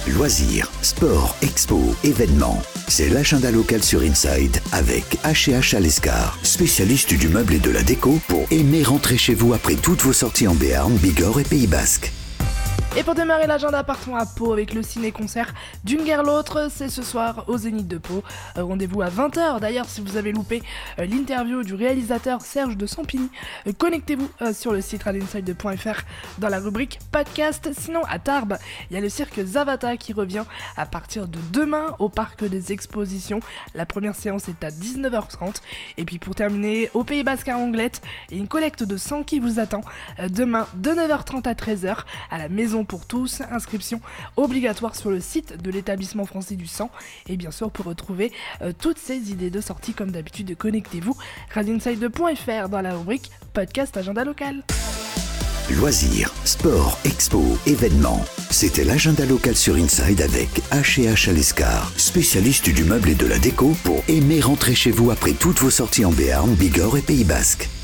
Loisirs, sport, expo, événements. C'est l'agenda local sur Inside avec H&H Alescar, spécialiste du meuble et de la déco pour aimer rentrer chez vous après toutes vos sorties en Béarn, Bigorre et Pays Basque. Et pour démarrer l'agenda, partons à Pau avec le ciné-concert D'une guerre l'autre. C'est ce soir au Zénith de Pau. Rendez-vous à 20h. D'ailleurs, si vous avez loupé l'interview du réalisateur Serge de Sampigny, connectez-vous sur le site radionside.fr dans la rubrique podcast. Sinon, à Tarbes, il y a le cirque Zavata qui revient à partir de demain au parc des expositions. La première séance est à 19h30. Et puis pour terminer, au Pays Basque à Anglette, il y a une collecte de sang qui vous attend demain de 9h30 à 13h à la Maison pour tous, inscription obligatoire sur le site de l'établissement français du sang. Et bien sûr, pour retrouver toutes ces idées de sortie, comme d'habitude, connectez-vous radionside.fr dans la rubrique podcast agenda local. Loisirs, sport, expo, événements. C'était l'agenda local sur Inside avec H&H Alescar, spécialiste du meuble et de la déco pour aimer rentrer chez vous après toutes vos sorties en Béarn, Bigorre et Pays Basque.